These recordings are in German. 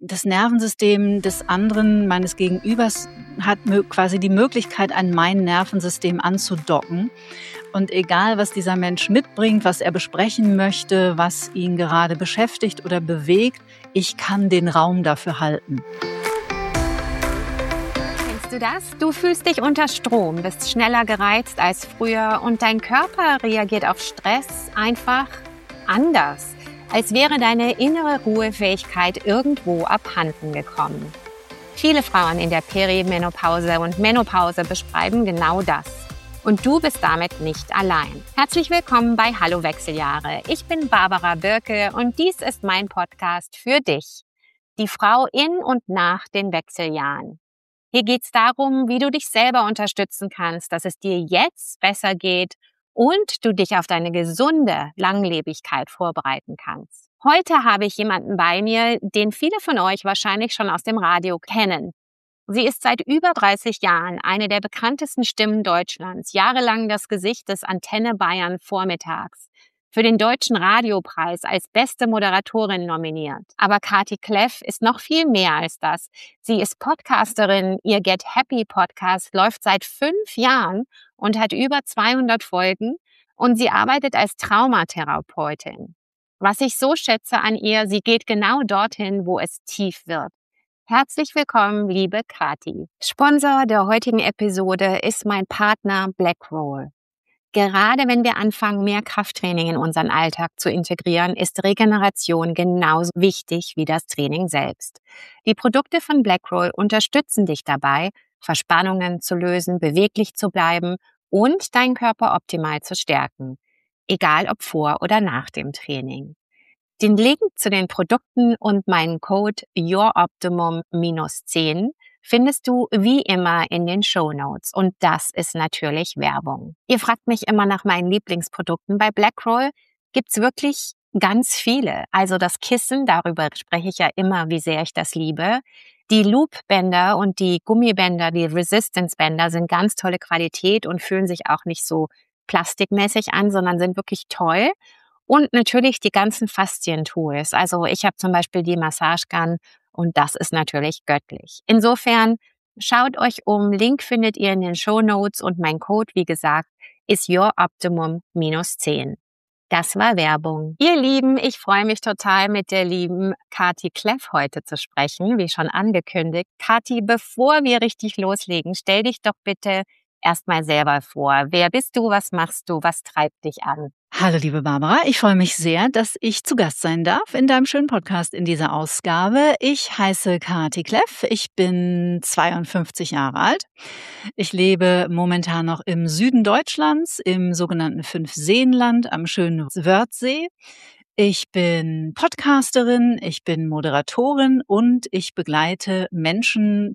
das Nervensystem des anderen, meines Gegenübers, hat quasi die Möglichkeit, an mein Nervensystem anzudocken. Und egal, was dieser Mensch mitbringt, was er besprechen möchte, was ihn gerade beschäftigt oder bewegt, ich kann den Raum dafür halten. Kennst du das? Du fühlst dich unter Strom, bist schneller gereizt als früher und dein Körper reagiert auf Stress einfach anders, als wäre deine innere Ruhefähigkeit irgendwo abhanden gekommen. Viele Frauen in der Perimenopause und Menopause beschreiben genau das. Und du bist damit nicht allein. Herzlich willkommen bei Hallo Wechseljahre. Ich bin Barbara Birke und dies ist mein Podcast für dich, die Frau in und nach den Wechseljahren. Hier geht es darum, wie du dich selber unterstützen kannst, dass es dir jetzt besser geht und du dich auf deine gesunde Langlebigkeit vorbereiten kannst. Heute habe ich jemanden bei mir, den viele von euch wahrscheinlich schon aus dem Radio kennen. Sie ist seit über 30 Jahren eine der bekanntesten Stimmen Deutschlands, jahrelang das Gesicht des Antenne Bayern Vormittags, für den Deutschen Radiopreis als beste Moderatorin nominiert. Aber Kati Kleff ist noch viel mehr als das. Sie ist Podcasterin, ihr Get Happy Podcast läuft seit 5 Jahren und hat über 200 Folgen und sie arbeitet als Traumatherapeutin. Was ich so schätze an ihr, sie geht genau dorthin, wo es tief wird. Herzlich willkommen, liebe Kati. Sponsor der heutigen Episode ist mein Partner Blackroll. Gerade wenn wir anfangen, mehr Krafttraining in unseren Alltag zu integrieren, ist Regeneration genauso wichtig wie das Training selbst. Die Produkte von Blackroll unterstützen dich dabei, Verspannungen zu lösen, beweglich zu bleiben und deinen Körper optimal zu stärken, egal ob vor oder nach dem Training. Den Link zu den Produkten und meinen Code YourOptimum-10 findest du wie immer in den Shownotes und das ist natürlich Werbung. Ihr fragt mich immer nach meinen Lieblingsprodukten. Bei Blackroll gibt's wirklich ganz viele. Also das Kissen, darüber spreche ich ja immer, wie sehr ich das liebe. Die Loop-Bänder und die Gummibänder, die Resistance-Bänder sind ganz tolle Qualität und fühlen sich auch nicht so plastikmäßig an, sondern sind wirklich toll. Und natürlich die ganzen Faszien-Tools. Also ich habe zum Beispiel die Massagegun und das ist natürlich göttlich. Insofern schaut euch um. Link findet ihr in den Shownotes und mein Code, wie gesagt, ist YourOptimum-10. Das war Werbung. Ihr Lieben, ich freue mich total, mit der lieben Kati Kleff heute zu sprechen, wie schon angekündigt. Kati, bevor wir richtig loslegen, stell dich doch bitte erstmal selber vor. Wer bist du, was machst du, was treibt dich an? Hallo liebe Barbara, ich freue mich sehr, dass ich zu Gast sein darf in deinem schönen Podcast in dieser Ausgabe. Ich heiße Kati Kleff, ich bin 52 Jahre alt. Ich lebe momentan noch im Süden Deutschlands, im sogenannten Fünfseenland am schönen Wörthsee. Ich bin Podcasterin, ich bin Moderatorin und ich begleite Menschen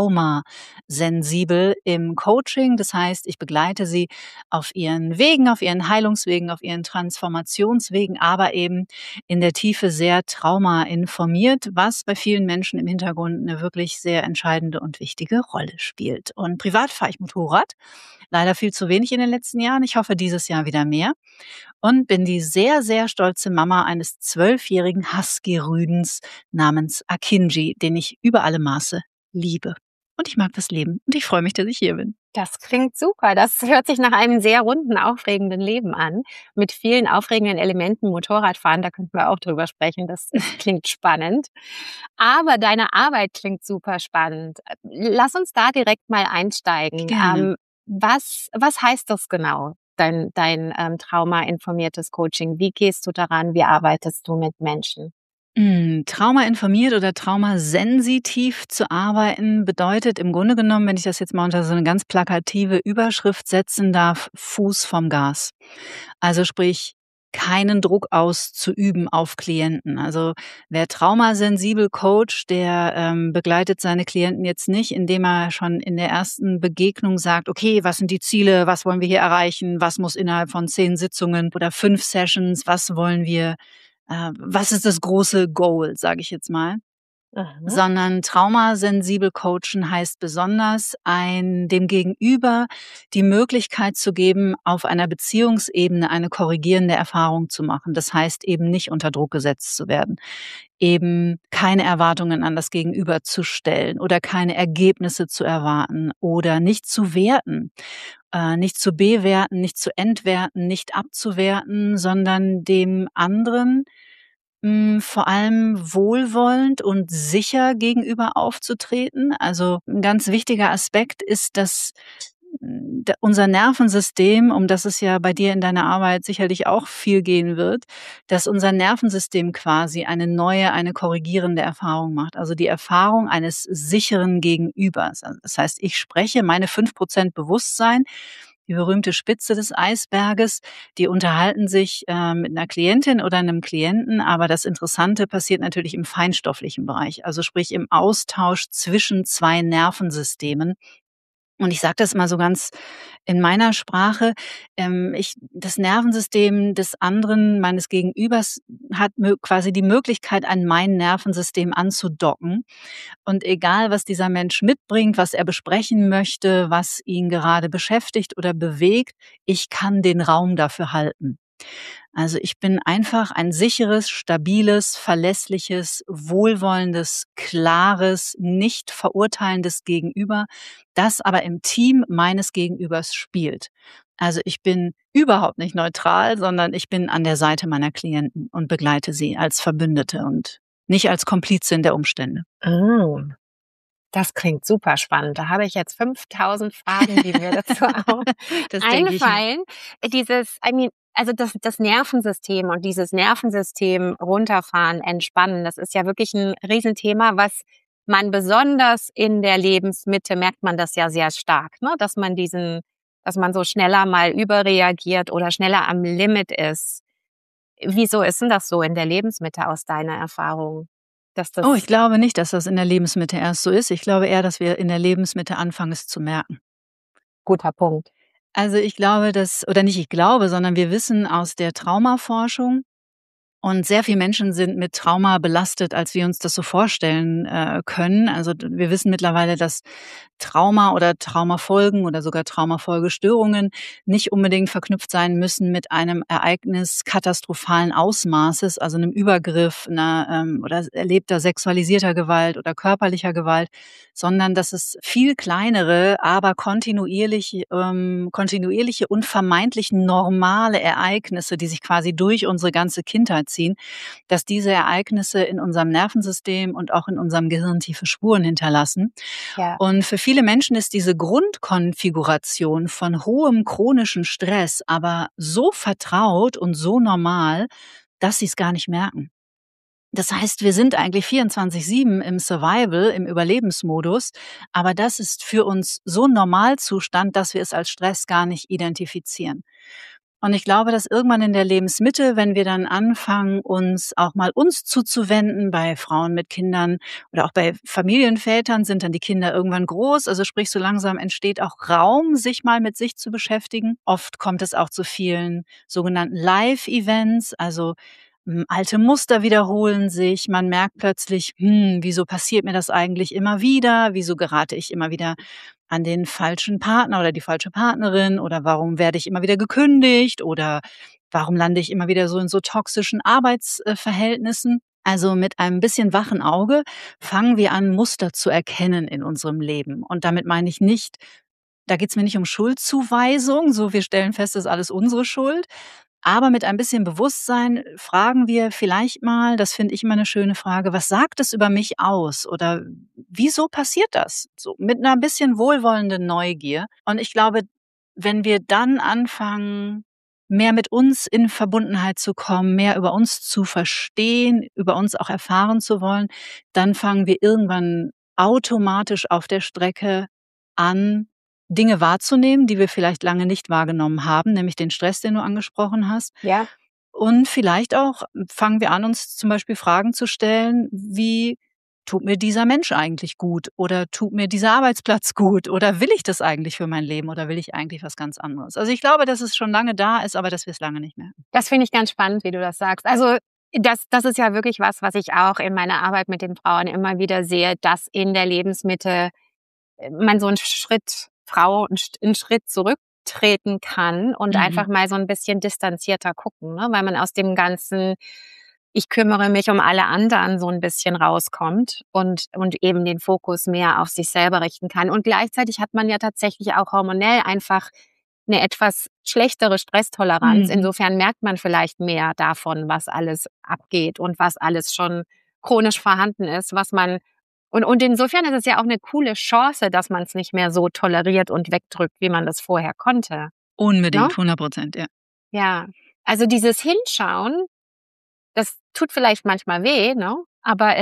traumasensibel im Coaching. Das heißt, ich begleite sie auf ihren Wegen, auf ihren Heilungswegen, auf ihren Transformationswegen, aber eben in der Tiefe sehr traumainformiert, was bei vielen Menschen im Hintergrund eine wirklich sehr entscheidende und wichtige Rolle spielt. Und privat fahre ich Motorrad. Leider viel zu wenig in den letzten Jahren. Ich hoffe, dieses Jahr wieder mehr. Und bin die sehr, sehr stolze Mama eines 12-jährigen Husky-Rüdens namens Akinji, den ich über alle Maße liebe. Und ich mag das Leben. Und ich freue mich, dass ich hier bin. Das klingt super. Das hört sich nach einem sehr runden, aufregenden Leben an. Mit vielen aufregenden Elementen. Motorradfahren, da könnten wir auch drüber sprechen. Das klingt spannend. Aber deine Arbeit klingt super spannend. Lass uns da direkt mal einsteigen. Gerne. Was heißt das genau, dein traumainformiertes Coaching? Wie gehst du daran? Wie arbeitest du mit Menschen? Traumainformiert oder traumasensitiv zu arbeiten bedeutet im Grunde genommen, wenn ich das jetzt mal unter so eine ganz plakative Überschrift setzen darf, Fuß vom Gas. Also sprich, keinen Druck auszuüben auf Klienten. Also wer traumasensibel coacht, der begleitet seine Klienten jetzt nicht, indem er schon in der ersten Begegnung sagt, okay, was sind die Ziele, was wollen wir hier erreichen, was muss innerhalb von 10 Sitzungen oder 5 Sessions, was wollen wir, was ist das große Goal, sage ich jetzt mal. Aha. sondern traumasensibel coachen heißt besonders, dem Gegenüber die Möglichkeit zu geben, auf einer Beziehungsebene eine korrigierende Erfahrung zu machen. Das heißt eben nicht unter Druck gesetzt zu werden, eben keine Erwartungen an das Gegenüber zu stellen oder keine Ergebnisse zu erwarten oder nicht zu werten, nicht zu bewerten, nicht zu entwerten, nicht abzuwerten, sondern dem anderen vor allem wohlwollend und sicher gegenüber aufzutreten. Also 'n ganz wichtiger Aspekt ist, dass unser Nervensystem, um das es ja bei dir in deiner Arbeit sicherlich auch viel gehen wird, dass unser Nervensystem quasi eine korrigierende Erfahrung macht. Also die Erfahrung eines sicheren Gegenübers. Also das heißt, ich spreche meine 5% Bewusstsein, die berühmte Spitze des Eisberges, die unterhalten sich, mit einer Klientin oder einem Klienten, aber das Interessante passiert natürlich im feinstofflichen Bereich, also sprich im Austausch zwischen 2 Nervensystemen. Und ich sage das mal so ganz in meiner Sprache, das Nervensystem des anderen, meines Gegenübers, hat quasi die Möglichkeit, an mein Nervensystem anzudocken. Und egal, was dieser Mensch mitbringt, was er besprechen möchte, was ihn gerade beschäftigt oder bewegt, ich kann den Raum dafür halten. Also ich bin einfach ein sicheres, stabiles, verlässliches, wohlwollendes, klares, nicht verurteilendes Gegenüber, das aber im Team meines Gegenübers spielt. Also ich bin überhaupt nicht neutral, sondern ich bin an der Seite meiner Klienten und begleite sie als Verbündete und nicht als Komplizin der Umstände. Ah, das klingt super spannend. Da habe ich jetzt 5.000 Fragen, die mir dazu auch Das denke ich mir. einfallen. Also das Nervensystem und dieses Nervensystem runterfahren, entspannen, das ist ja wirklich ein Riesenthema, was man besonders in der Lebensmitte merkt man das ja sehr stark, ne? Dass man so schneller mal überreagiert oder schneller am Limit ist. Wieso ist denn das so in der Lebensmitte aus deiner Erfahrung, dass Oh, ich das glaube nicht, dass das in der Lebensmitte erst so ist. Ich glaube eher, dass wir in der Lebensmitte anfangen, es zu merken. guter Punkt? Also, ich glaube, oder nicht ich glaube, sondern wir wissen aus der Traumaforschung, und sehr viele Menschen sind mit Trauma belastet, als wir uns das so vorstellen, können. Also, wir wissen mittlerweile, dass Trauma oder Traumafolgen oder sogar Traumafolgestörungen nicht unbedingt verknüpft sein müssen mit einem Ereignis katastrophalen Ausmaßes, also einem Übergriff, oder erlebter sexualisierter Gewalt oder körperlicher Gewalt, sondern dass es viel kleinere, aber kontinuierliche und vermeintlich normale Ereignisse, die sich quasi durch unsere ganze Kindheit ziehen, dass diese Ereignisse in unserem Nervensystem und auch in unserem Gehirn tiefe Spuren hinterlassen. Ja. Und für viele Menschen ist diese Grundkonfiguration von hohem chronischen Stress aber so vertraut und so normal, dass sie es gar nicht merken. Das heißt, wir sind eigentlich 24/7 im Survival, im Überlebensmodus, aber das ist für uns so 'n Normalzustand, dass wir es als Stress gar nicht identifizieren. Und ich glaube, dass irgendwann in der Lebensmitte, wenn wir dann anfangen, uns zuzuwenden, bei Frauen mit Kindern oder auch bei Familienvätern sind dann die Kinder irgendwann groß, also sprich, so langsam entsteht auch Raum, sich mal mit sich zu beschäftigen. Oft kommt es auch zu vielen sogenannten Live-Events, also alte Muster wiederholen sich. Man merkt plötzlich: Wieso passiert mir das eigentlich immer wieder? Wieso gerate ich immer wieder an den falschen Partner oder die falsche Partnerin? Oder warum werde ich immer wieder gekündigt? Oder warum lande ich immer wieder so in so toxischen Arbeitsverhältnissen? Also, mit einem bisschen wachen Auge fangen wir an, Muster zu erkennen in unserem Leben. Und damit meine ich nicht, da geht's mir nicht um Schuldzuweisung, so wir stellen fest, das ist alles unsere Schuld, aber mit ein bisschen Bewusstsein fragen wir vielleicht mal, das finde ich immer 'ne schöne Frage: „Was sagt es über mich aus?“ Oder „Wieso passiert das?“ So mit 'ner bisschen wohlwollenden Neugier. Und ich glaube, wenn wir dann anfangen, mehr mit uns in Verbundenheit zu kommen, mehr über uns zu verstehen, über uns auch erfahren zu wollen, dann fangen wir irgendwann automatisch auf der Strecke an, Dinge wahrzunehmen, die wir vielleicht lange nicht wahrgenommen haben, nämlich den Stress, den du angesprochen hast. Ja. Und vielleicht auch fangen wir an, uns zum Beispiel Fragen zu stellen, wie: „Tut mir dieser Mensch eigentlich gut?“ Oder „Tut mir dieser Arbeitsplatz gut?“ Oder „Will ich das eigentlich für mein Leben oder will ich eigentlich was ganz anderes?“ Also, ich glaube, dass es schon lange da ist, aber dass wir es lange nicht merken. Das finde ich ganz spannend, wie du das sagst. Also, Das ist ja wirklich was ich auch in meiner Arbeit mit den Frauen immer wieder sehe, dass in der Lebensmitte man so 'n Schritt Frau 'n Schritt zurücktreten kann und einfach Mhm. mal so 'n bisschen distanzierter gucken, ne? Weil man aus dem ganzen „Ich kümmere mich um alle anderen“ so 'n bisschen rauskommt und eben den Fokus mehr auf sich selber richten kann. Und gleichzeitig hat man ja tatsächlich auch hormonell einfach 'ne etwas schlechtere Stresstoleranz. Mhm. Insofern merkt man vielleicht mehr davon, was alles abgeht und was alles schon chronisch vorhanden ist, was man und insofern ist es ja auch 'ne coole Chance, dass man's nicht mehr so toleriert und wegdrückt, wie man das vorher konnte, ne? Unbedingt, 100%, ja. Ja. Also, dieses Hinschauen, das tut vielleicht manchmal weh, ne? Aber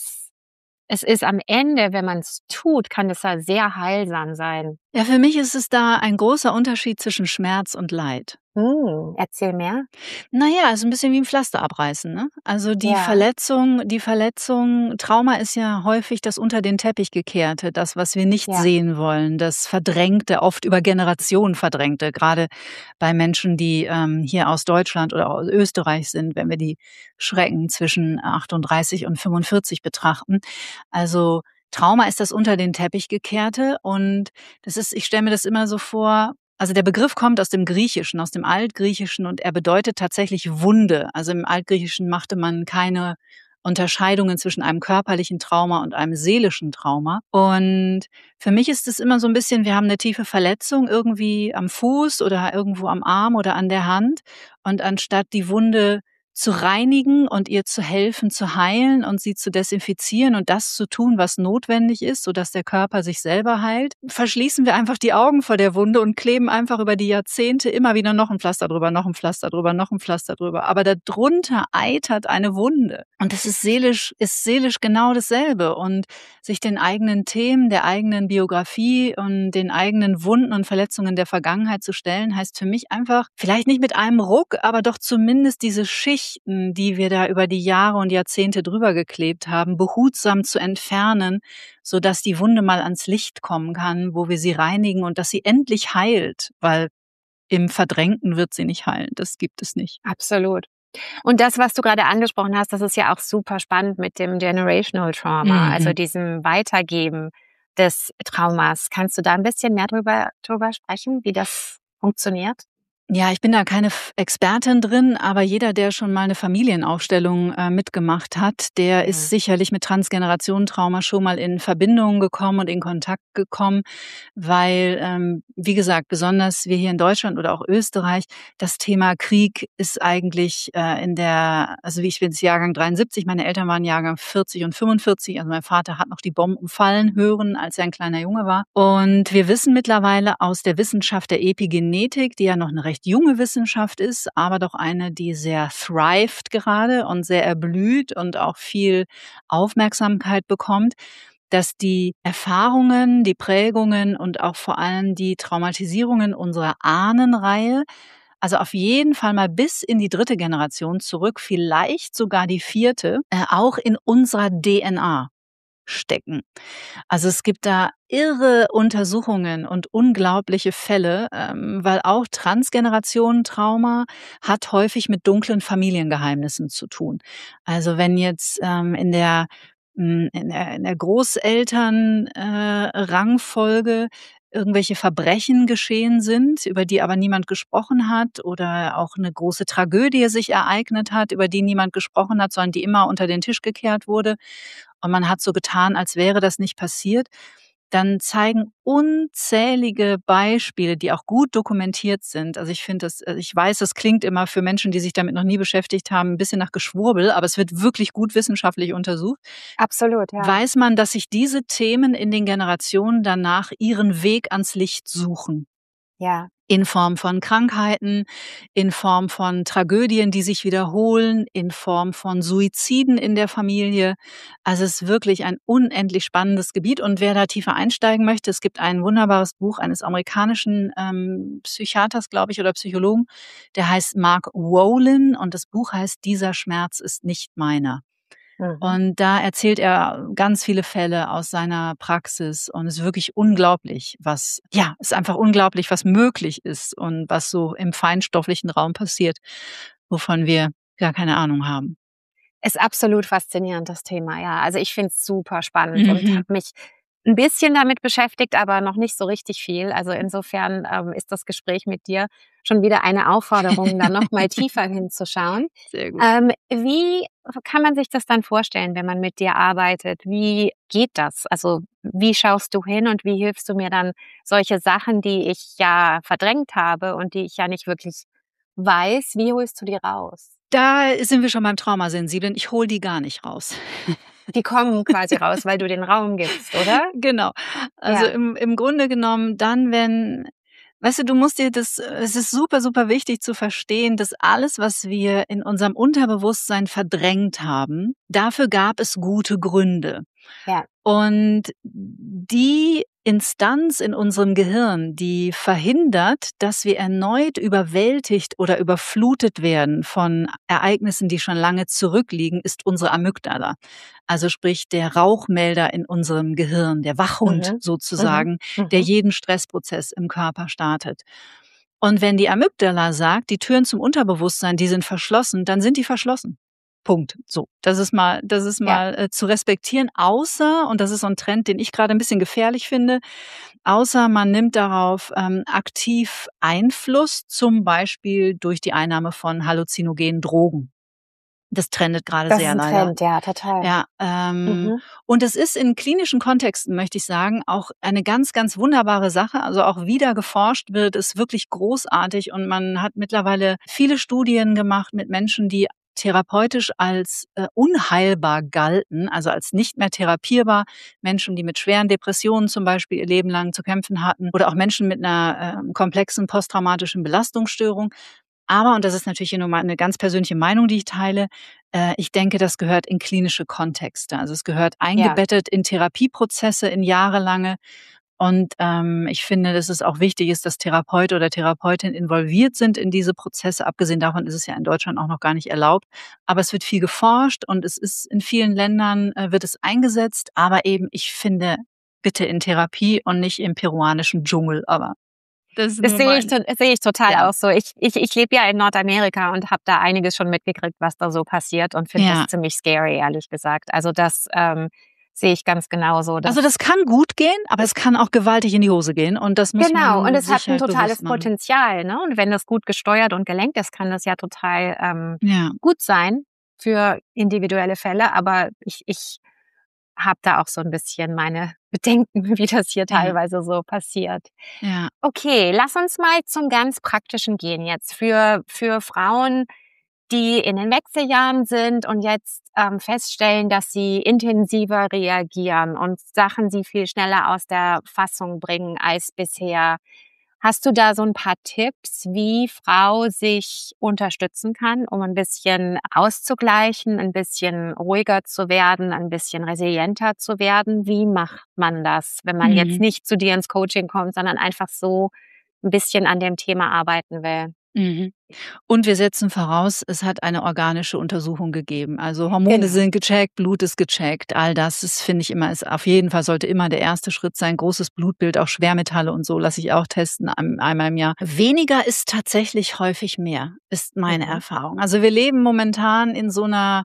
es ist am Ende, wenn man's tut, kann es ja sehr heilsam sein. Ja, für mich ist es da ein großer Unterschied zwischen Schmerz und Leid. Erzähl mehr. Na ja, ist 'n bisschen wie 'n Pflaster abreißen, ne? Also, Ja, Die Verletzung Trauma ist ja häufig das unter den Teppich gekehrte, das, was wir nicht ja, sehen wollen, das Verdrängte, oft über Generationen Verdrängte, grade bei Menschen, die, hier aus Deutschland oder aus Österreich sind, wenn wir die Schrecken zwischen 38 und 45 betrachten. Also, Trauma ist das unter den Teppich gekehrte und das ist ich stelle mir das immer so vor, also, der Begriff kommt aus dem Griechischen, aus dem Altgriechischen und er bedeutet tatsächlich Wunde. Also, im Altgriechischen machte man keine Unterscheidungen zwischen einem körperlichen Trauma und einem seelischen Trauma. Und für mich ist es immer so 'n bisschen, wir haben 'ne tiefe Verletzung irgendwie am Fuß oder irgendwo am Arm oder an der Hand und anstatt die Wunde zu reinigen und ihr zu helfen, zu heilen und sie zu desinfizieren und das zu tun, was notwendig ist, sodass der Körper sich selber heilt, verschließen wir einfach die Augen vor der Wunde und kleben einfach über die Jahrzehnte immer wieder noch 'n Pflaster drüber, noch 'n Pflaster drüber, noch 'n Pflaster drüber. Aber da drunter eitert eine Wunde. Und das ist seelisch genau dasselbe. Und sich den eigenen Themen, der eigenen Biografie und den eigenen Wunden und Verletzungen der Vergangenheit zu stellen, heißt für mich einfach, vielleicht nicht mit einem Ruck, aber doch zumindest diese Schichten, die wir da über die Jahre und Jahrzehnte drüber geklebt haben, behutsam zu entfernen, sodass die Wunde mal ans Licht kommen kann, wo wir sie reinigen und dass sie endlich heilt, weil im Verdrängten wird sie nicht heilen. Das gibt es nicht. absolut. Und das, was du gerade angesprochen hast, das ist ja auch super spannend mit dem Generational Trauma, also Mhm. diesem Weitergeben des Traumas. Kannst du da ein bisschen mehr drüber sprechen, wie das funktioniert? Ja, ich bin da keine Expertin drin, aber jeder, der schon mal 'ne Familienaufstellung, mitgemacht hat, der ist Mhm. sicherlich mit Transgenerationentrauma schon mal in Verbindung gekommen und in Kontakt gekommen, weil, wie gesagt, besonders wir hier in Deutschland oder auch Österreich, das Thema Krieg ist eigentlich, also wie ich bin jetzt Jahrgang 73, meine Eltern waren Jahrgang 40 und 45, also mein Vater hat noch die Bomben fallen hören, als er 'n kleiner Junge war. Und wir wissen mittlerweile aus der Wissenschaft der Epigenetik, die ja noch 'ne recht junge Wissenschaft ist, aber doch eine, die sehr thrived gerade und sehr erblüht und auch viel Aufmerksamkeit bekommt, dass die Erfahrungen, die Prägungen und auch vor allem die Traumatisierungen unserer Ahnenreihe, also auf jeden Fall mal bis in die dritte Generation zurück, vielleicht sogar die vierte, auch in unserer DNA stecken. Also, es gibt da irre Untersuchungen und unglaubliche Fälle, weil auch Transgenerationentrauma hat häufig mit dunklen Familiengeheimnissen zu tun. Also, wenn jetzt, in der Großeltern Rangfolge irgendwelche Verbrechen geschehen sind, über die aber niemand gesprochen hat oder auch eine große Tragödie sich ereignet hat, über die niemand gesprochen hat, sondern die immer unter den Tisch gekehrt wurde und man hat so getan, als wäre das nicht passiert, dann zeigen unzählige Beispiele, die auch gut dokumentiert sind. Also, ich weiß, das klingt immer für Menschen, die sich damit noch nie beschäftigt haben, 'n bisschen nach Geschwurbel, aber es wird wirklich gut wissenschaftlich untersucht. Absolut, ja. Weiß man, dass sich diese Themen in den Generationen danach ihren Weg ans Licht suchen. Ja. In Form von Krankheiten, in Form von Tragödien, die sich wiederholen, in Form von Suiziden in der Familie. Also, es ist wirklich ein unendlich spannendes Gebiet und wer da tiefer einsteigen möchte, es gibt ein wunderbares Buch eines amerikanischen, Psychiaters, glaube ich, oder Psychologen, der heißt Mark Wolin und das Buch heißt „Dieser Schmerz ist nicht meiner." Mhm. Und da erzählt er ganz viele Fälle aus seiner Praxis und es ist wirklich unglaublich, ist einfach unglaublich, was möglich ist und was so im feinstofflichen Raum passiert, wovon wir gar keine Ahnung haben. Ist absolut faszinierend, das Thema, ja. Also ich finde es super spannend und Mhm. habe mich ein bisschen damit beschäftigt, aber noch nicht so richtig viel. Also insofern ist das Gespräch mit dir schon wieder eine Aufforderung, da noch mal tiefer hinzuschauen. Sehr gut. Wie kann man sich das dann vorstellen, wenn man mit dir arbeitet? Wie geht das? Also wie schaust du hin und wie hilfst du mir dann, solche Sachen, die ich ja verdrängt habe und die ich ja nicht wirklich weiß, wie holst du die raus? Da sind wir schon beim Traumasensiblen. Ich hole die gar nicht raus. Die kommen quasi raus, weil du den Raum gibst, oder? Genau. Also, Ja, im Grunde genommen dann, wenn weißt du, du musst dir das es ist super, super wichtig zu verstehen, dass alles, was wir in unserem Unterbewusstsein verdrängt haben, dafür gab es gute Gründe. ja, Und die Instanz in unserem Gehirn, die verhindert, dass wir erneut überwältigt oder überflutet werden von Ereignissen, die schon lange zurückliegen, ist unsere Amygdala. Also sprich der Rauchmelder in unserem Gehirn, der Wachhund mhm, mhm, sozusagen, der mhm. jeden Stressprozess im Körper startet. Und wenn die Amygdala sagt, die Türen zum Unterbewusstsein, die sind verschlossen, dann sind die verschlossen. Punkt. So, das ist Ja, mal, zu respektieren, außer und das ist so 'n Trend, den ich grade 'n bisschen gefährlich finde, außer man nimmt darauf, aktiv Einfluss, zum Beispiel durch die Einnahme von halluzinogenen Drogen. Das trendet grade das ist sehr ein leider. Trend, ja, total. Ja, Mhm. und es ist in klinischen Kontexten, möchte ich sagen, auch eine ganz, ganz wunderbare Sache. Also, auch wieder geforscht wird, ist wirklich großartig und man hat mittlerweile viele Studien gemacht mit Menschen, die therapeutisch als, unheilbar galten, also als nicht mehr therapierbar. Menschen, die mit schweren Depressionen zum Beispiel ihr Leben lang zu kämpfen hatten oder auch Menschen mit einer komplexen posttraumatischen Belastungsstörung. Aber, und das ist natürlich hier nur mal 'ne ganz persönliche Meinung, die ich teile, ich denke, das gehört in klinische Kontexte. Also, es gehört Ja, eingebettet in Therapieprozesse, in jahrelange. Und, ich finde, dass es auch wichtig ist, dass Therapeut oder Therapeutin involviert sind in diese Prozesse. Abgesehen davon ist es ja in Deutschland auch noch gar nicht erlaubt. Aber es wird viel geforscht und es ist in vielen Ländern, wird es eingesetzt, aber eben, ich finde, bitte in Therapie und nicht im peruanischen Dschungel, aber das ist das nur mein sehe ich total ja. auch so. Ich lebe ja in Nordamerika und habe da einiges schon mitgekriegt, was da so passiert und finde das Ja. ziemlich scary, ehrlich gesagt. Also, das, sehe ich ganz genauso, Also, dass das kann gut gehen, aber es kann auch gewaltig in die Hose gehen und das muss genau, und man es hat sich ein halt bewusst totales machen. Potenzial, ne? Und wenn das gut gesteuert und gelenkt ist, kann das ja total, Ja, gut sein für individuelle Fälle. Aber ich habe da auch so ein bisschen meine Bedenken, wie das hier ja, teilweise so passiert. ja. Okay, lass uns mal zum ganz Praktischen gehen jetzt für Frauen, die in den Wechseljahren sind und jetzt, feststellen, dass sie intensiver reagieren und Sachen sie viel schneller aus der Fassung bringen als bisher. Hast du da so ein paar Tipps, wie Frau sich unterstützen kann, um ein bisschen auszugleichen, ein bisschen ruhiger zu werden, ein bisschen resilienter zu werden? Wie macht man das, wenn man jetzt Mhm, nicht zu dir ins Coaching kommt, sondern einfach so ein bisschen an dem Thema arbeiten will? mhm. Und wir setzen voraus, es hat eine organische Untersuchung gegeben. Also, Hormone Genau. sind gecheckt, Blut ist gecheckt. All das ist, finde ich immer, ist auf jeden Fall sollte immer der erste Schritt sein. Großes Blutbild, auch Schwermetalle und so lasse ich auch testen, einmal im Jahr. Weniger ist tatsächlich häufig mehr, ist meine Mhm. Erfahrung. Also, wir leben momentan in so 'ner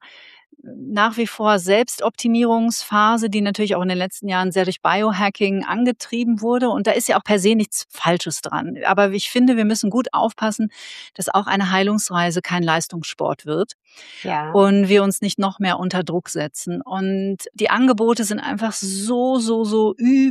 nach wie vor Selbstoptimierungsphase, die natürlich auch in den letzten Jahren sehr durch Biohacking angetrieben wurde. Und da ist ja auch per se nichts Falsches dran. Aber ich finde, wir müssen gut aufpassen, dass auch eine Heilungsreise kein Leistungssport wird Ja. und wir uns nicht noch mehr unter Druck setzen. Und die Angebote sind einfach so, so, so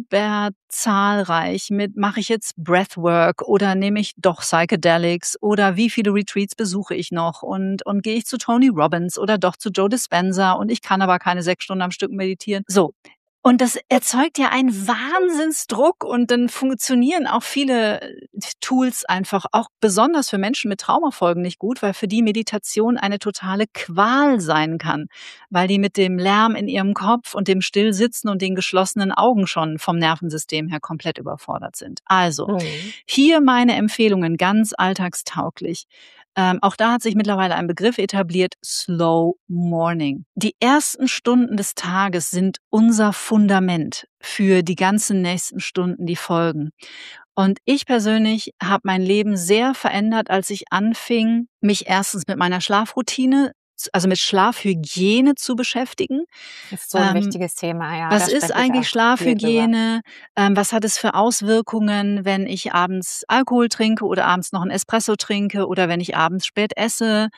überzahlreich mit: Mache ich jetzt Breathwork oder nehme ich doch Psychedelics oder wie viele Retreats besuche ich noch und gehe ich zu Tony Robbins oder doch zu Joe Dispenza und ich kann aber keine 6 Stunden am Stück meditieren. So. Und das erzeugt ja einen Wahnsinnsdruck und dann funktionieren auch viele Tools einfach auch besonders für Menschen mit Traumafolgen nicht gut, weil für die Meditation eine totale Qual sein kann, weil die mit dem Lärm in ihrem Kopf und dem Stillsitzen und den geschlossenen Augen schon vom Nervensystem her komplett überfordert sind. Also, Mhm. hier meine Empfehlungen, ganz alltagstauglich. Auch da hat sich mittlerweile ein Begriff etabliert: Slow Morning. Die ersten Stunden des Tages sind unser Fundament für die ganzen nächsten Stunden, die folgen. Und ich persönlich habe mein Leben sehr verändert, als ich anfing, mich erstens mit meiner Schlafroutine also mit Schlafhygiene zu beschäftigen. Das ist so ein wichtiges Thema, ja, Was da ist spreche ich eigentlich auch viel drüber. Schlafhygiene? Was hat es für Auswirkungen, wenn ich abends Alkohol trinke oder abends noch 'n Espresso trinke oder wenn ich abends spät esse?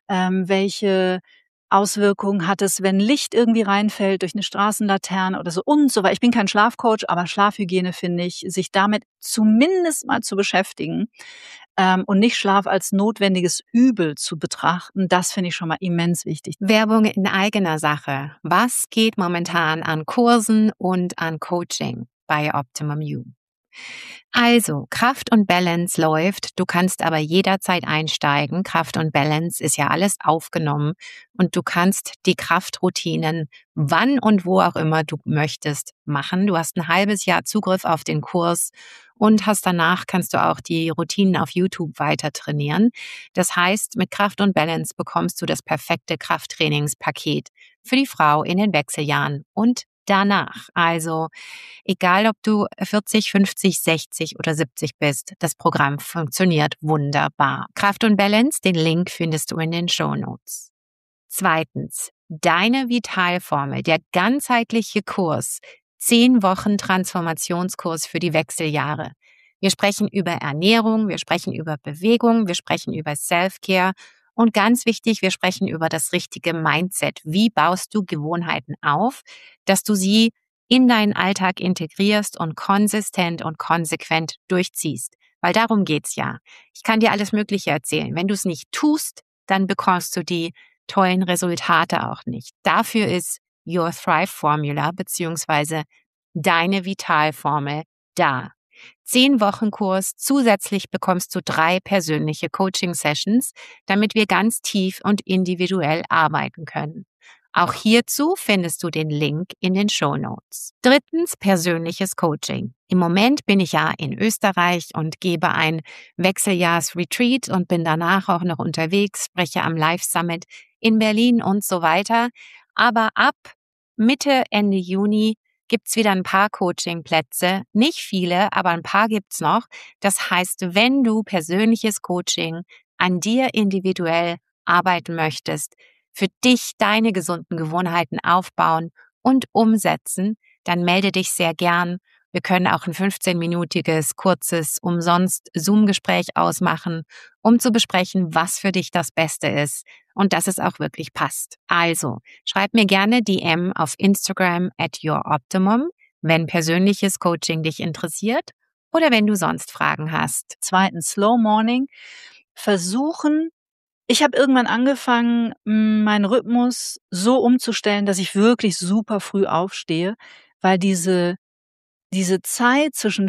Welche Auswirkungen hat es, wenn Licht irgendwie reinfällt durch 'ne Straßenlaterne oder so und so wei Ich bin kein Schlafcoach, aber Schlafhygiene finde ich, sich damit zumindest mal zu beschäftigen, und nicht Schlaf als notwendiges Übel zu betrachten, das finde ich schon mal immens wichtig. Werbung in eigener Sache. Was geht momentan an Kursen und an Coaching bei Optimum You? Also, Kraft und Balance läuft, du kannst aber jederzeit einsteigen. Kraft und Balance ist ja alles aufgenommen und du kannst die Kraftroutinen wann und wo auch immer du möchtest machen. Du hast ein halbes Jahr Zugriff auf den Kurs und hast danach kannst du auch die Routinen auf YouTube weiter trainieren. Das heißt, mit Kraft und Balance bekommst du das perfekte Krafttrainingspaket für die Frau in den Wechseljahren und danach. Also egal, ob du 40, 50, 60 oder 70 bist, das Programm funktioniert wunderbar. Kraft und Balance, den Link findest du in den Shownotes. Zweitens, deine Vitalformel, der ganzheitliche Kurs, 10 Wochen Transformationskurs für die Wechseljahre. Wir sprechen über Ernährung, wir sprechen über Bewegung, wir sprechen über Self-Care und ganz wichtig, wir sprechen über das richtige Mindset. Wie baust du Gewohnheiten auf, dass du sie in deinen Alltag integrierst und konsistent und konsequent durchziehst? Weil darum geht's ja. Ich kann dir alles Mögliche erzählen. Wenn du es nicht tust, dann bekommst du die tollen Resultate auch nicht. Dafür ist Your Thrive Formula beziehungsweise deine Vitalformel da. 10 Wochen Kurs, zusätzlich bekommst du 3 persönliche Coaching-Sessions, damit wir ganz tief und individuell arbeiten können. Auch hierzu findest du den Link in den Shownotes. Drittens, persönliches Coaching. Im Moment bin ich ja in Österreich und gebe ein Wechseljahrs-Retreat und bin danach auch noch unterwegs, spreche am Live Summit in Berlin und so weiter. Aber ab Mitte, Ende Juni gibt's wieder ein paar Coachingplätze. Nicht viele, aber ein paar gibt's noch. Das heißt, wenn du persönliches Coaching an dir individuell arbeiten möchtest, für dich deine gesunden Gewohnheiten aufbauen und umsetzen, dann melde dich sehr gern. Wir können auch ein 15-minütiges, kurzes, umsonst Zoom-Gespräch ausmachen, um zu besprechen, was für dich das Beste ist und dass es auch wirklich passt. Also, schreib mir gerne DM auf Instagram @youroptimum, wenn persönliches Coaching dich interessiert oder wenn du sonst Fragen hast. Zweitens, Slow Morning. Versuchen Ich habe irgendwann angefangen, meinen Rhythmus so umzustellen, dass ich wirklich super früh aufstehe, weil diese Zeit zwischen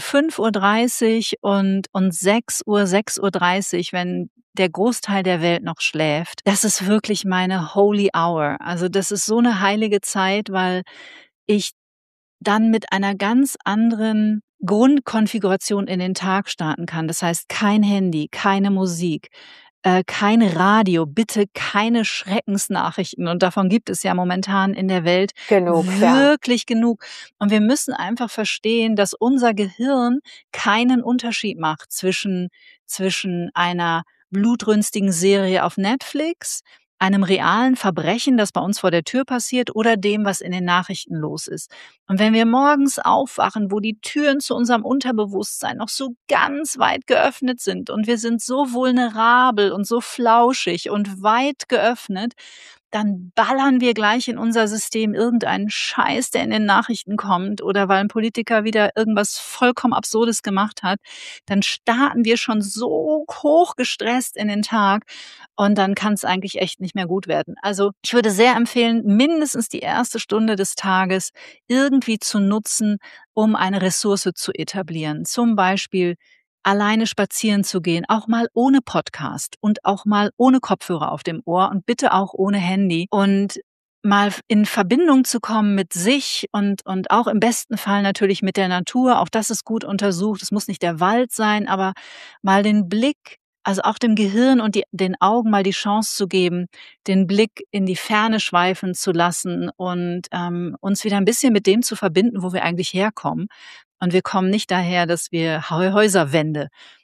5:30 und 6:00, 6:30, wenn der Großteil der Welt noch schläft, das ist wirklich meine Holy Hour. Also, das ist so 'ne heilige Zeit, weil ich dann mit einer ganz anderen Grundkonfiguration in den Tag starten kann. Das heißt, kein Handy, keine Musik, kein Radio, bitte keine Schreckensnachrichten. Und davon gibt es ja momentan in der Welt Genug, ja. wirklich genug. Und wir müssen einfach verstehen, dass unser Gehirn keinen Unterschied macht zwischen einer blutrünstigen Serie auf Netflix, einem realen Verbrechen, das bei uns vor der Tür passiert, oder dem, was in den Nachrichten los ist. Und wenn wir morgens aufwachen, wo die Türen zu unserem Unterbewusstsein noch so ganz weit geöffnet sind und wir sind so vulnerabel und so flauschig und weit geöffnet, dann ballern wir gleich in unser System irgendeinen Scheiß, der in den Nachrichten kommt oder weil ein Politiker wieder irgendwas vollkommen Absurdes gemacht hat. Dann starten wir schon so hoch gestresst in den Tag und dann kann es eigentlich echt nicht mehr gut werden. Also, ich würde sehr empfehlen, mindestens die erste Stunde des Tages irgendwie zu nutzen, um eine Ressource zu etablieren. Zum Beispiel alleine spazieren zu gehen, auch mal ohne Podcast und auch mal ohne Kopfhörer auf dem Ohr und bitte auch ohne Handy und mal in Verbindung zu kommen mit sich und auch im besten Fall natürlich mit der Natur. Auch das ist gut untersucht. Es muss nicht der Wald sein, aber mal den Blick, also auch dem Gehirn und den Augen mal die Chance zu geben, den Blick in die Ferne schweifen zu lassen und uns wieder ein bisschen mit dem zu verbinden, wo wir eigentlich herkommen. Und wir kommen nicht daher, dass wir Häuserwände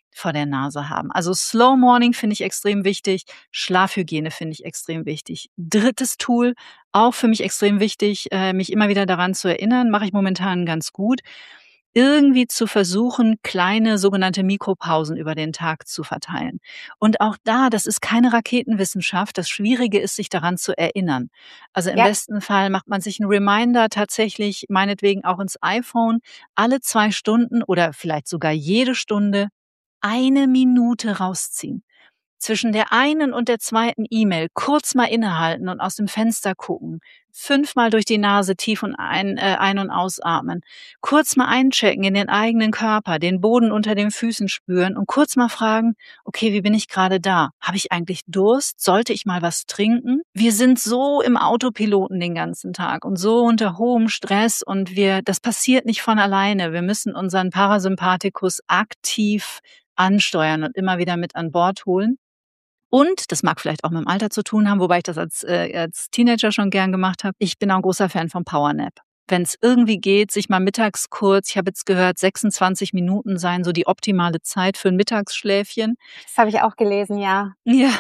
vor der Nase haben. Also Slow Morning finde ich extrem wichtig, Schlafhygiene finde ich extrem wichtig. Drittes Tool, auch für mich extrem wichtig, mich immer wieder daran zu erinnern, mache ich momentan ganz gut, irgendwie zu versuchen, kleine sogenannte Mikropausen über den Tag zu verteilen. Und auch da, das ist keine Raketenwissenschaft. Das Schwierige ist, sich daran zu erinnern. Also im Ja, besten Fall macht man sich 'n Reminder tatsächlich, meinetwegen auch ins iPhone, alle 2 Stunden oder vielleicht sogar jede Stunde 1 Minute rausziehen. Zwischen der einen und der zweiten E-Mail kurz mal innehalten und aus dem Fenster gucken. 5-mal durch die Nase tief und ein und ausatmen. Kurz mal einchecken in den eigenen Körper, den Boden unter den Füßen spüren und kurz mal fragen: „Okay, wie bin ich gerade da? Habe ich eigentlich Durst? Sollte ich mal was trinken?“ Wir sind so im Autopiloten den ganzen Tag und so unter hohem Stress und das passiert nicht von alleine. Wir müssen unseren Parasympathikus aktiv ansteuern und immer wieder mit an Bord holen. Und das mag vielleicht auch mit dem Alter zu tun haben, wobei ich das als Teenager schon gern gemacht habe. Ich bin auch 'n großer Fan vom Powernap. Wenn's irgendwie geht, sich mal mittags kurz, ich habe jetzt gehört, 26 Minuten seien so die optimale Zeit für 'n Mittagsschläfchen. das habe ich auch gelesen, ja. Ja,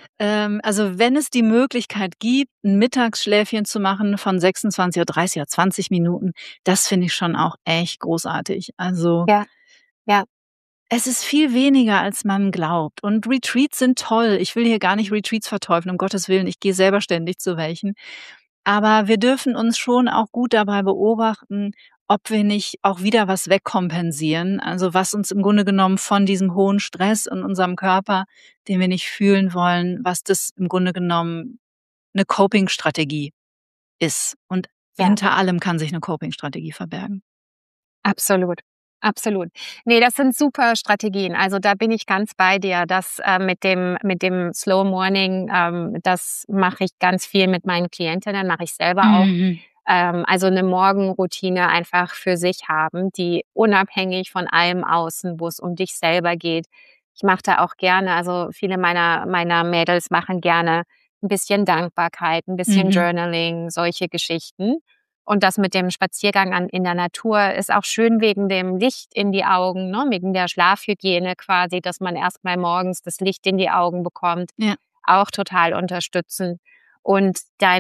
also wenn es die Möglichkeit gibt, 'n Mittagsschläfchen zu machen von 26 oder 30 oder 20 Minuten, das finde ich schon auch echt großartig. Also Ja, ja, es ist viel weniger, als man glaubt. Und Retreats sind toll. Ich will hier gar nicht Retreats verteufeln, um Gottes Willen. Ich gehe selber ständig zu welchen. Aber wir dürfen uns schon auch gut dabei beobachten, ob wir nicht auch wieder was wegkompensieren. Also was uns im Grunde genommen von diesem hohen Stress in unserem Körper, den wir nicht fühlen wollen, was das im Grunde genommen eine Coping-Strategie ist. Und ja. hinter allem kann sich eine Coping-Strategie verbergen. Absolut, absolut. Ne, das sind super Strategien. Also, da bin ich ganz bei dir. Das, mit dem Slow Morning, das mache ich ganz viel mit meinen Klientinnen, mache ich selber auch. Mhm. Also, 'ne Morgenroutine einfach für sich haben, die unabhängig von allem Außen, wo es um dich selber geht. Ich mache da auch gerne, also, viele meiner Mädels machen gerne 'n bisschen Dankbarkeit, 'n bisschen Mhm. Journaling, solche Geschichten. Und das mit dem Spaziergang in der Natur ist auch schön wegen dem Licht in die Augen, ne, wegen der Schlafhygiene quasi, dass man erst mal morgens das Licht in die Augen bekommt, Ja, auch total unterstützen. Und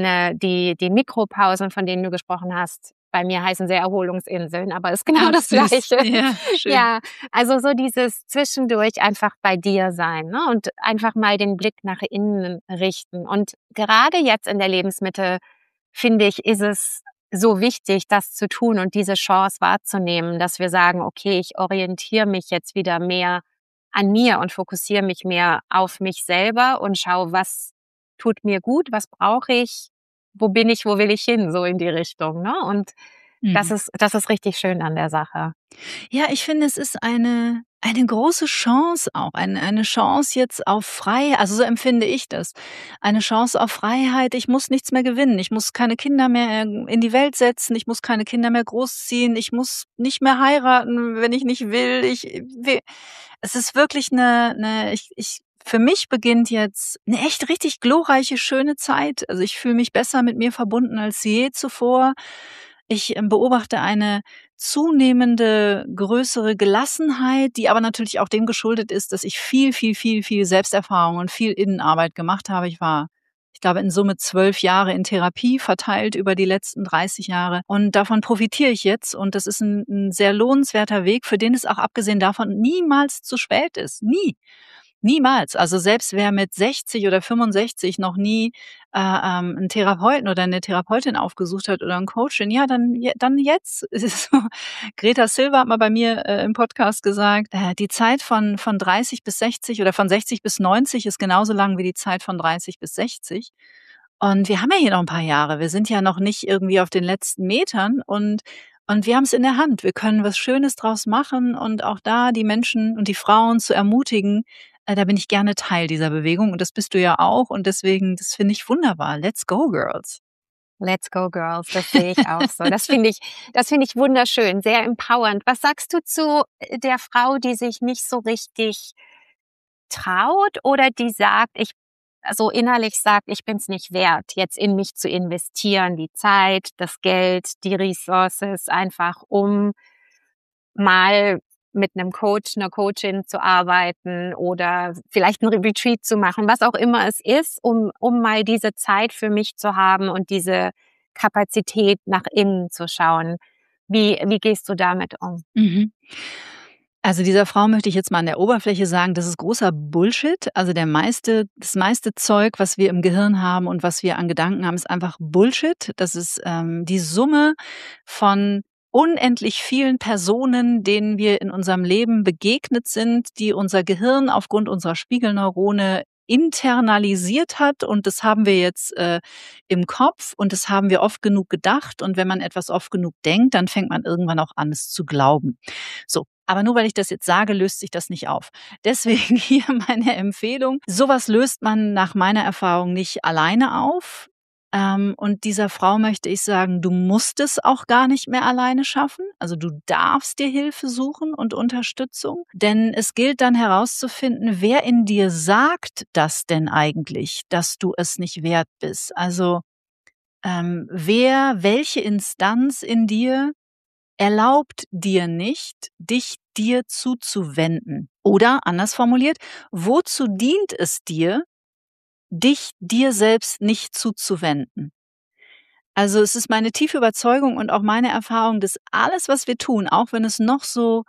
die Mikropausen, von denen du gesprochen hast, bei mir heißen sie Erholungsinseln, aber ist genau ach das süß. Gleiche. Ja, schön. Ja, also so dieses zwischendurch einfach bei dir sein, ne, und einfach mal den Blick nach innen richten. Und gerade jetzt in der Lebensmitte, finde ich, ist es so wichtig, das zu tun und diese Chance wahrzunehmen, dass wir sagen: „Okay, ich orientiere mich jetzt wieder mehr an mir und fokussiere mich mehr auf mich selber und schaue, was tut mir gut, was brauche ich, wo bin ich, wo will ich hin?“ So in die Richtung, ne? Und Mhm. das ist richtig schön an der Sache. Ja, ich finde, es ist eine große Chance auch, eine Chance jetzt auf Freiheit. Also, so empfinde ich das. Eine Chance auf Freiheit. Ich muss nichts mehr gewinnen. Ich muss keine Kinder mehr in die Welt setzen. Ich muss keine Kinder mehr großziehen. Ich muss nicht mehr heiraten, wenn ich nicht will. Es ist wirklich für mich beginnt jetzt eine echt richtig glorreiche, schöne Zeit. Also, ich fühle mich besser mit mir verbunden als je zuvor. Ich, beobachte eine zunehmende größere Gelassenheit, die aber natürlich auch dem geschuldet ist, dass ich viel, viel, viel, viel Selbsterfahrung und viel Innenarbeit gemacht habe. Ich glaube, in Summe 12 Jahre in Therapie verteilt über die letzten 30 Jahre und davon profitiere ich jetzt und das ist ein 'n sehr lohnenswerter Weg, für den es auch abgesehen davon niemals zu spät ist. Nie. Niemals. Also, selbst wer mit 60 oder 65 noch nie, 'n Therapeuten oder 'ne Therapeutin aufgesucht hat oder 'n Coachin, ja, dann jetzt. Es ist so Greta Silva hat mal bei mir, im Podcast gesagt, die Zeit von 30 bis 60 oder von 60 bis 90 ist genauso lang wie die Zeit von 30 bis 60. Und wir haben ja hier noch 'n paar Jahre. Wir sind ja noch nicht irgendwie auf den letzten Metern und wir haben's in der Hand. Wir können was Schönes draus machen und auch da die Menschen und die Frauen zu ermutigen, da bin ich gerne Teil dieser Bewegung und das bist du ja auch und deswegen, das finde ich wunderbar. Let's go, Girls. Let's go girls, das sehe ich auch so. Das finde ich wunderschön, sehr empowernd. Was sagst du zu der Frau, die sich nicht so richtig traut oder die sagt, so innerlich sagt, ich bin es nicht wert, jetzt in mich zu investieren, die Zeit, das Geld, die Resources, einfach um mal mit einem Coach, einer Coachin zu arbeiten oder vielleicht ein Retreat zu machen, was auch immer es ist, um mal diese Zeit für mich zu haben und diese Kapazität nach innen zu schauen. Wie gehst du damit um? Mhm. Also, dieser Frau möchte ich jetzt mal an der Oberfläche sagen, das ist großer Bullshit. Also, das meiste Zeug, was wir im Gehirn haben und was wir an Gedanken haben, ist einfach Bullshit. Das ist, die Summe von unendlich vielen Personen, denen wir in unserem Leben begegnet sind, die unser Gehirn aufgrund unserer Spiegelneurone internalisiert hat, und das haben wir jetzt, im Kopf, und das haben wir oft genug gedacht, und wenn man etwas oft genug denkt, dann fängt man irgendwann auch an, es zu glauben. So, aber nur weil ich das jetzt sage, löst sich das nicht auf. Deswegen hier meine Empfehlung: Sowas löst man nach meiner Erfahrung nicht alleine auf. Und dieser Frau möchte ich sagen, du musst es auch gar nicht mehr alleine schaffen. Also, du darfst dir Hilfe suchen und Unterstützung, denn es gilt dann herauszufinden, wer in dir sagt das denn eigentlich, dass du es nicht wert bist? Also, welche Instanz in dir erlaubt dir nicht, dich dir zuzuwenden? Oder anders formuliert, wozu dient es dir, dich dir selbst nicht zuzuwenden? Also, es ist meine tiefe Überzeugung und auch meine Erfahrung, dass alles, was wir tun, auch wenn es noch so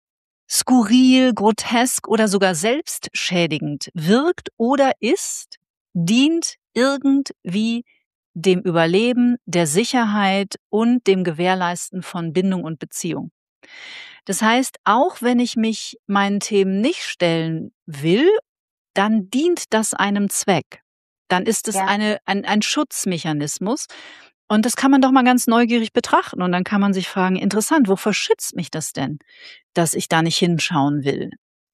skurril, grotesk oder sogar selbstschädigend wirkt oder ist, dient irgendwie dem Überleben, der Sicherheit und dem Gewährleisten von Bindung und Beziehung. Das heißt, auch wenn ich mich meinen Themen nicht stellen will, dann dient das einem Zweck. Dann ist es Ja. ein Schutzmechanismus, und das kann man doch mal ganz neugierig betrachten, und dann kann man sich fragen: „Interessant, wovor schützt mich das denn, dass ich da nicht hinschauen will?“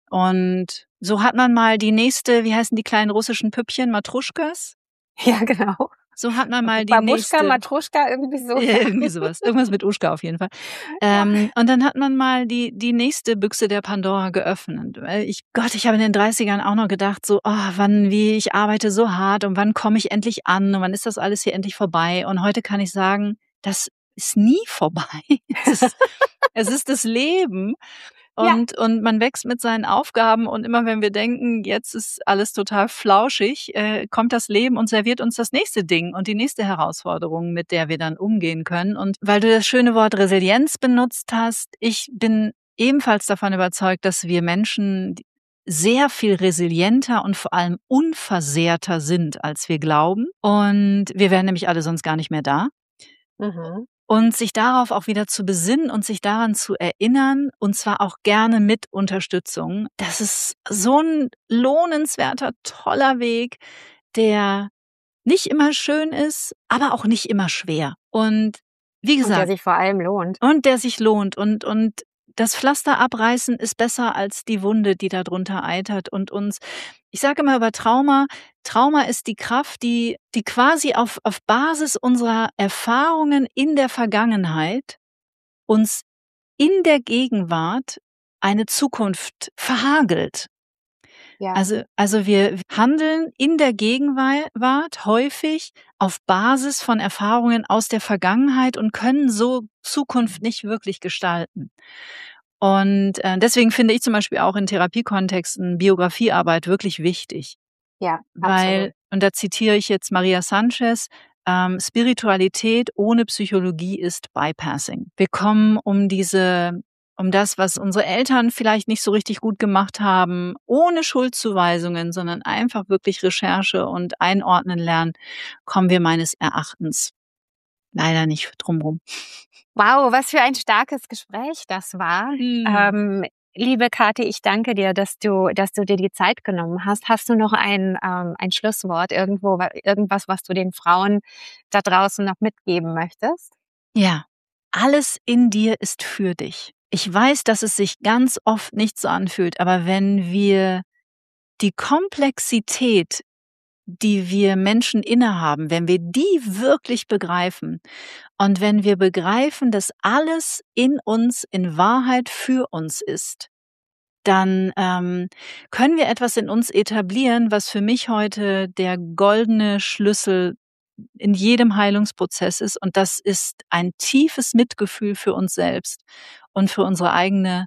Und so hat man mal die nächste, wie heißen die kleinen russischen Püppchen, Matruschkas? Ja, genau. So hat man mal die Babuschka, nächste. Matruschka, irgendwie so, Ja, ja. irgendwie sowas. Irgendwas mit Uschka auf jeden Fall. Ja. Und dann hat man mal die nächste Büchse der Pandora geöffnet. Weil ich habe in den 30ern auch noch gedacht so: ich arbeite so hart, und wann komme ich endlich an, und wann ist das alles hier endlich vorbei? Und heute kann ich sagen, das ist nie vorbei. Es ist es ist das Leben. Ja. Und man wächst mit seinen Aufgaben, und immer wenn wir denken, jetzt ist alles total flauschig, kommt das Leben und serviert uns das nächste Ding und die nächste Herausforderung, mit der wir dann umgehen können. Und weil du das schöne Wort Resilienz benutzt hast, ich bin ebenfalls davon überzeugt, dass wir Menschen sehr viel resilienter und vor allem unversehrter sind, als wir glauben. Und wir wären nämlich alle sonst gar nicht mehr da. Mhm. Und sich darauf auch wieder zu besinnen und sich daran zu erinnern, und zwar auch gerne mit Unterstützung. Das ist so 'n lohnenswerter, toller Weg, der nicht immer schön ist, aber auch nicht immer schwer. Und wie Und der gesagt, sich vor allem lohnt. und der sich lohnt, und das Pflaster abreißen ist besser als die Wunde, die da drunter eitert und uns. Ich sage immer über Trauma ist die Kraft, die quasi auf Basis unserer Erfahrungen in der Vergangenheit uns in der Gegenwart eine Zukunft verhagelt. Ja. Also wir handeln in der Gegenwart häufig auf Basis von Erfahrungen aus der Vergangenheit und können so Zukunft nicht wirklich gestalten. Und, deswegen finde ich zum Beispiel auch in Therapiekontexten Biografiearbeit wirklich wichtig, Ja, absolut. weil, und da zitiere ich jetzt Maria Sanchez: „Spiritualität ohne Psychologie ist Bypassing.“ Wir kommen um das, was unsere Eltern vielleicht nicht so richtig gut gemacht haben, ohne Schuldzuweisungen, sondern einfach wirklich Recherche und Einordnen lernen, kommen wir meines Erachtens leider nicht drum rum. Wow, was für ein starkes Gespräch das war. Mhm. Liebe Kathi, ich danke dir, dass du dir die Zeit genommen hast. Hast du noch ein Schlusswort irgendwo, irgendwas, was du den Frauen da draußen noch mitgeben möchtest? Ja, alles in dir ist für dich. Ich weiß, dass es sich ganz oft nicht so anfühlt, aber wenn wir die Komplexität, die wir Menschen innehaben, wenn wir die wirklich begreifen, und wenn wir begreifen, dass alles in uns in Wahrheit für uns ist, dann können wir etwas in uns etablieren, was für mich heute der goldene Schlüssel in jedem Heilungsprozess ist. Und das ist ein tiefes Mitgefühl für uns selbst und für unsere eigene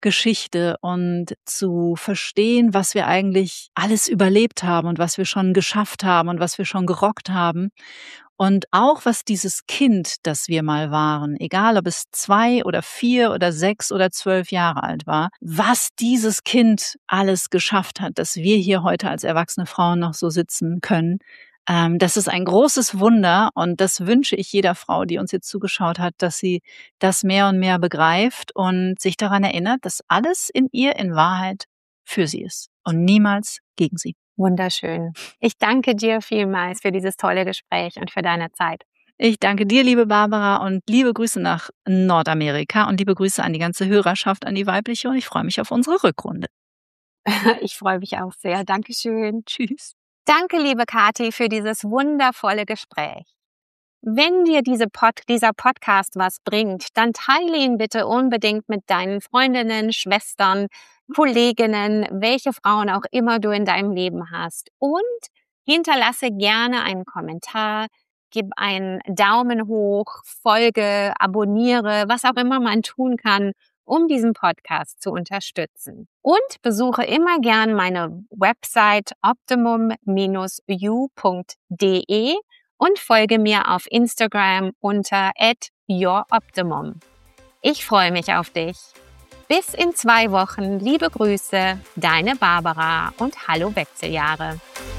Geschichte und zu verstehen, was wir eigentlich alles überlebt haben und was wir schon geschafft haben und was wir schon gerockt haben. Und auch was dieses Kind, das wir mal waren, egal ob es 2 oder 4 oder 6 oder 12 Jahre alt war, was dieses Kind alles geschafft hat, dass wir hier heute als erwachsene Frauen noch so sitzen können. Das ist ein großes Wunder und das wünsche ich jeder Frau, die uns jetzt zugeschaut hat, dass sie das mehr und mehr begreift und sich daran erinnert, dass alles in ihr in Wahrheit für sie ist und niemals gegen sie. Wunderschön. Ich danke dir vielmals für dieses tolle Gespräch und für deine Zeit. Ich danke dir, liebe Barbara, und liebe Grüße nach Nordamerika und liebe Grüße an die ganze Hörerschaft, an die weibliche, und ich freue mich auf unsere Rückrunde. Ich freue mich auch sehr. Dankeschön. Tschüss. Danke, liebe Kathi, für dieses wundervolle Gespräch. Wenn dir dieser Podcast was bringt, dann teile ihn bitte unbedingt mit deinen Freundinnen, Schwestern, Kolleginnen, welche Frauen auch immer du in deinem Leben hast. Und hinterlasse gerne einen Kommentar, gib einen Daumen hoch, folge, abonniere, was auch immer man tun kann, um diesen Podcast zu unterstützen. Und besuche immer gern meine Website optimum-u.de und folge mir auf Instagram unter @youroptimum. Ich freue mich auf dich. Bis in 2 Wochen. Liebe Grüße, deine Barbara und hallo Wechseljahre.